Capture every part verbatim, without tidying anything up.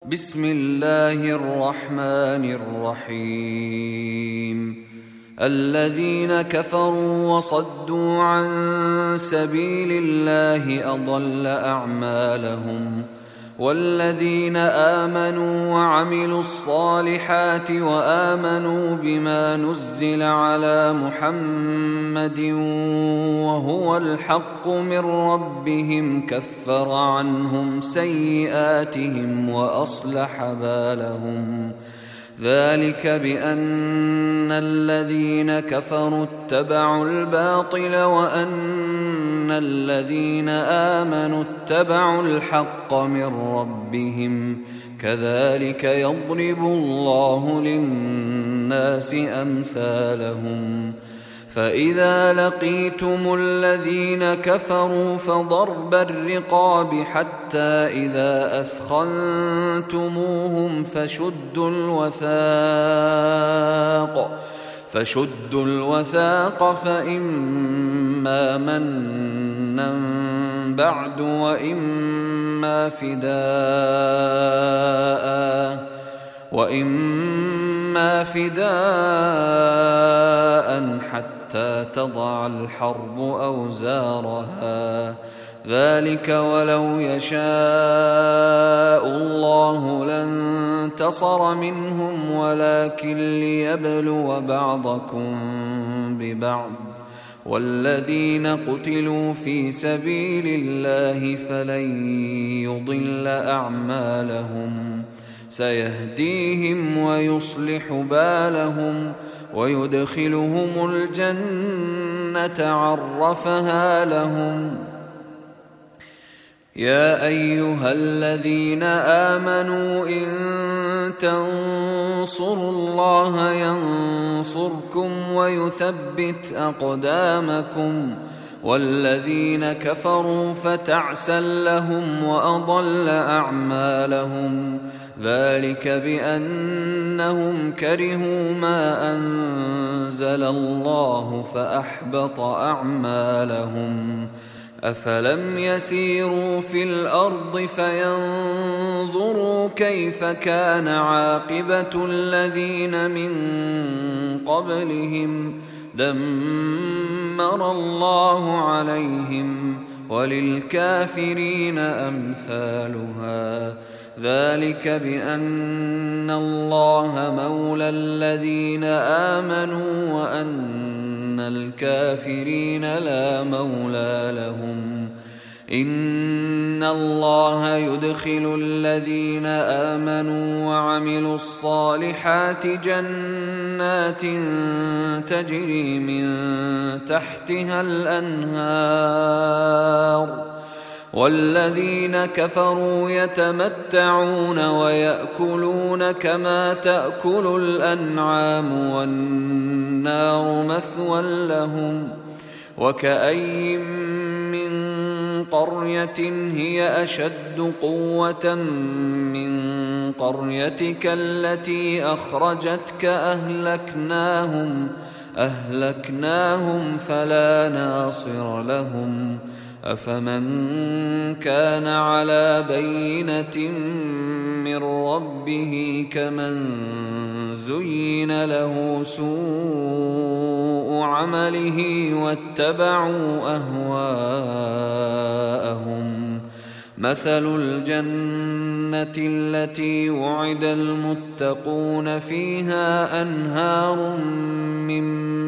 بسم الله الرحمن الرحيم. الذين كفروا وصدوا عن سبيل الله أضل أعمالهم، والذين آمنوا وعملوا الصالحات وآمنوا بما نزل على محمد وهو الحق من ربهم كفر عنهم سيئاتهم وأصلح بالهم. ذلك بأن الذين كفروا اتبعوا الباطل وأن الذين آمنوا اتبعوا الحق من ربهم، كذلك يضرب الله للناس أمثالهم. فإذا لقيتم الذين كفروا فضرب الرقاب حتى إذا أثخنتموهم فشدوا الوثاق فشدوا الوثاق فإما منا بعد وإما فداء وإما فداء حتى تضع الحرب أوزارها. ذلك ولو يشاء الله لانتصر منهم ولكن ليبلو بعضكم ببعض. والذين قتلوا في سبيل الله فلن يضل أعمالهم، سيهديهم ويصلح بالهم ويدخلهم الجنة عرفها لهم. يا أيها الذين آمنوا إن تنصروا الله ينصركم ويثبت أقدامكم. والذين كفروا فتعسا لهم وأضل أعمالهم. ذلك بأنهم كرهوا ما أنزل الله فأحبط أعمالهم. أفلم يسيروا في الأرض فينظروا كيف كان عاقبة الذين من قبلهم، دمر الله عليهم وللكافرين أمثالها. ذلك بأن الله مولى الذين آمنوا وأن الكافرين لا مولى لهم. إن الله يدخل الذين آمنوا وعملوا الصالحات جنات تجري من تحتها الأنهار، والذين كفروا يتمتعون ويأكلون كما تأكل الأنعام والنار مثوى لهم. وكأي من قرية هي أشد قوة من قريتك التي أخرجتك أهلكناهم أهلكناهم فلا ناصر لهم. أفمن كان على بينة من ربه كمن زين له سوء عمله واتبعوا أهواءهم. مثل الجنة التي وعد المتقون فيها أنهار من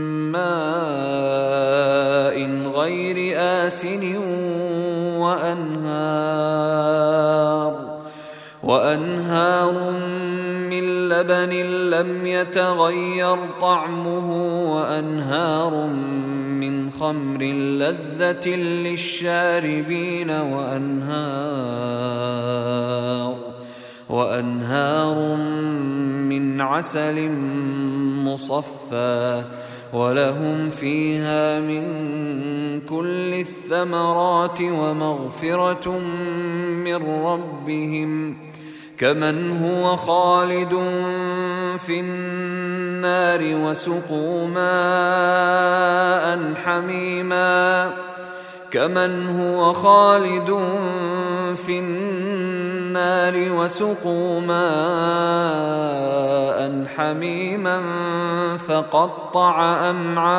ماء غير آسن وأنهار, وأنهار من لبن لم يتغير طعمه وأنهار من خمر لذة للشاربين وأنهار, وأنهار من عسل مصفى ولهم فيها من كل الثمرات ومغفرة من ربهم كمن هو خالد في النار وسقوا ماء حميما كمن هو خالد في النار النار وسقوا ماء حميما فقطع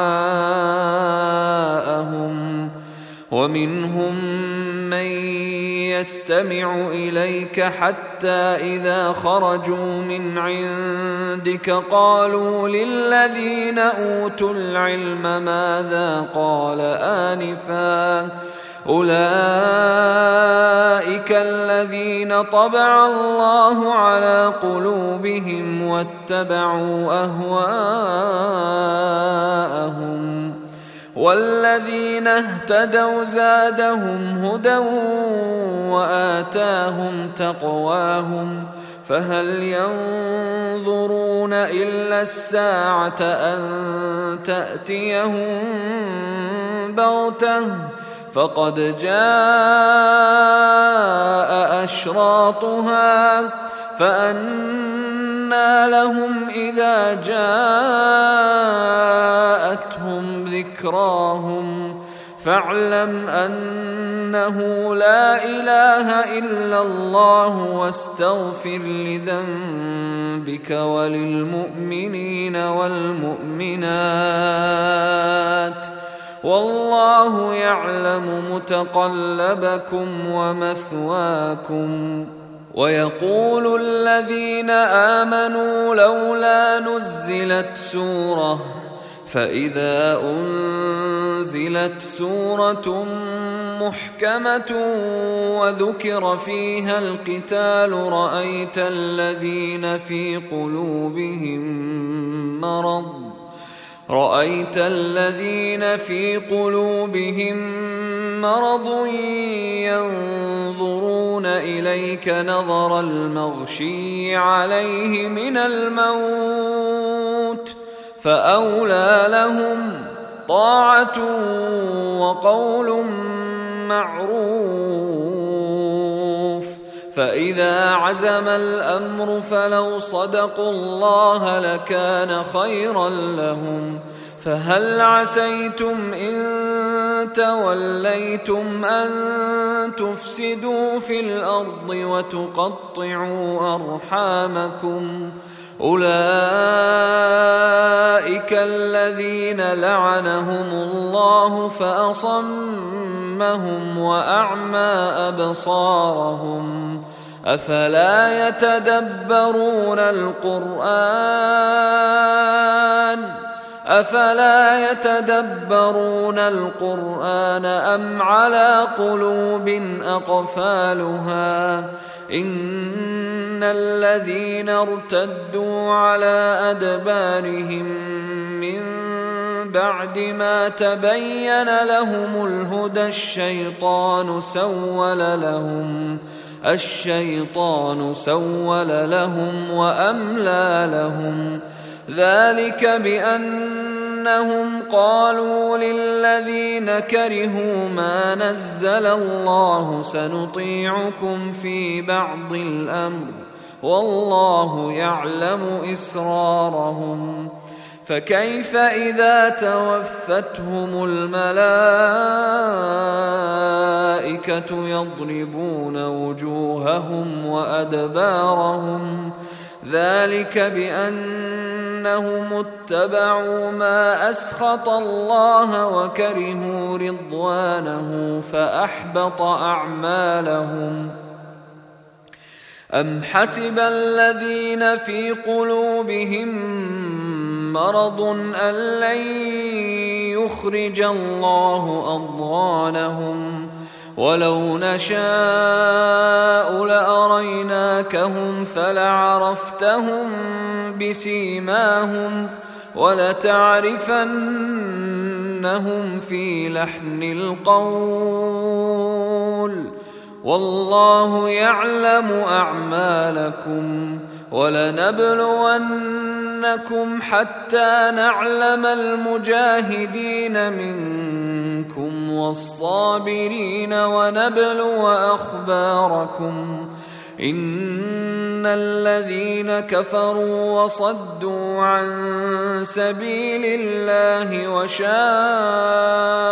أمعاءهم ومنهم من يستمع إليك حتى إذا خرجوا من عندك قالوا للذين أوتوا العلم ماذا قال آنفا أولئك الذين طبع الله على قلوبهم واتبعوا أهواءهم والذين اهتدوا زادهم هدى وآتاهم تقواهم فهل ينظرون إلا الساعة أن تأتيهم بغتة فقد جاء أشراطها فأنى لهم إذا جاءتهم ذكراهم فاعلم أنه لا إله إلا الله واستغفر لذنبك وللمؤمنين والمؤمنات والله يعلم متقلبكم ومثواكم. ويقول الذين آمنوا لولا نزلت سورة فإذا أنزلت سورة محكمة وذكر فيها القتال رأيت الذين في قلوبهم مرض رأيت الذين في قلوبهم مرض ينظرون إليك نظر المغشي عليه من الموت فأولى لهم طاعة وقول معروف فإذا عزم الأمر فلو صدقوا الله لكان خيرا لهم فهل عسيتم إن توليتم أن تفسدوا في الأرض وتقطعوا أرحامكم أولئك الذين لعنهم الله فأصمهم وأعمى أبصارهم أفلا يتدبرون القرآن أفلا يتدبرون القرآن أم على قلوب أقفالها إن الذين ارتدوا على أدبارهم من بعد ما تبين لهم الهدى الشيطان سول لهم الشيطان سول لهم وأملى لهم ذلك بأنهم قالوا للذين كرهوا ما نزل الله سنطيعكم في بعض الأمر والله يعلم إسرارهم فكيف إذا توفتهم الملائكة يضربون وجوههم وأدبارهم ذلك بأنهم اتبعوا ما أسخط الله وكرهوا رضوانه فأحبط أعمالهم أم حسب الذين في قلوبهم مرض أن لن يخرج الله أضغانهم ولو نشاء لأريناكهم فلعرفتهم بسيماهم ولتعرفنهم في لحن القول والله يعلم أعمالكم ولنبلونكم حتى نعلم المجاهدين منكم والصابرين ونبلو أخباركم إن الذين كفروا وصدوا عن سبيل الله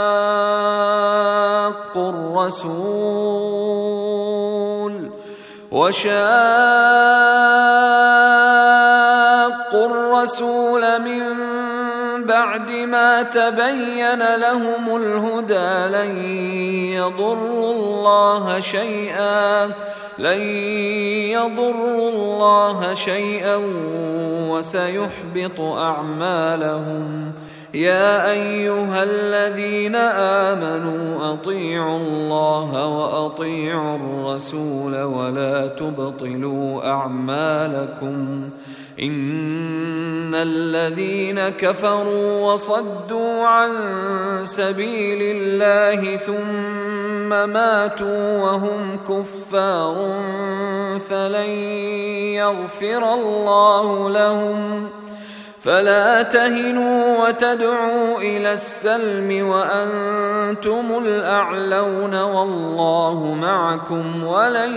وشاقوا الرسول وشاقوا الرسول من بعد ما تبين لهم الهدى لن يضروا الله شيئا لن يضروا الله شيئا وسيحبط أعمالهم. يا أيها الذين آمنوا أطيعوا الله وأطيعوا الرسول ولا تبطلوا أعمالكم. إن الذين كفروا وصدوا عن سبيل الله ثم ماتوا وهم كفار فلن يغفر الله لهم. فلا تهنوا وتدعوا إلى السلم وأنتم الأعلون والله معكم ولن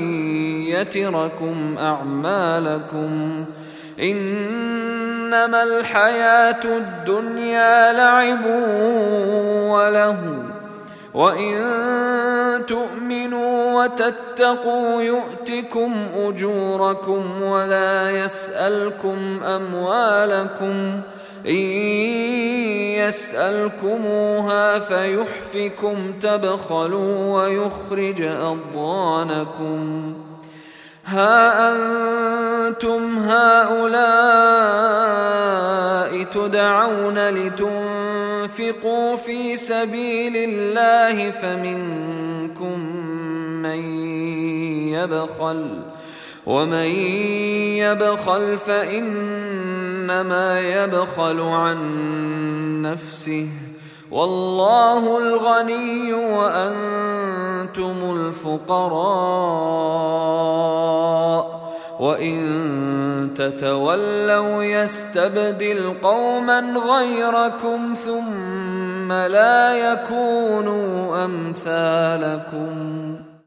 يتركم أعمالكم. إنما الحياة الدنيا لعب وله وإن تؤمنوا وتتقوا يؤتكم أجوركم ولا يسألكم أموالكم. إن يسألكموها فيحفكم تبخلوا ويخرج أضغانكم. ها أنتم هؤلاء تدعون لتنفقوا في سبيل الله فمنكم من يبخل ومن يبخل فإنما يبخل عن نفسه والله الغني وأنتم الفقراء. وإن تتولوا يستبدل قوما غيركم ثم لا يكونوا أمثالكم.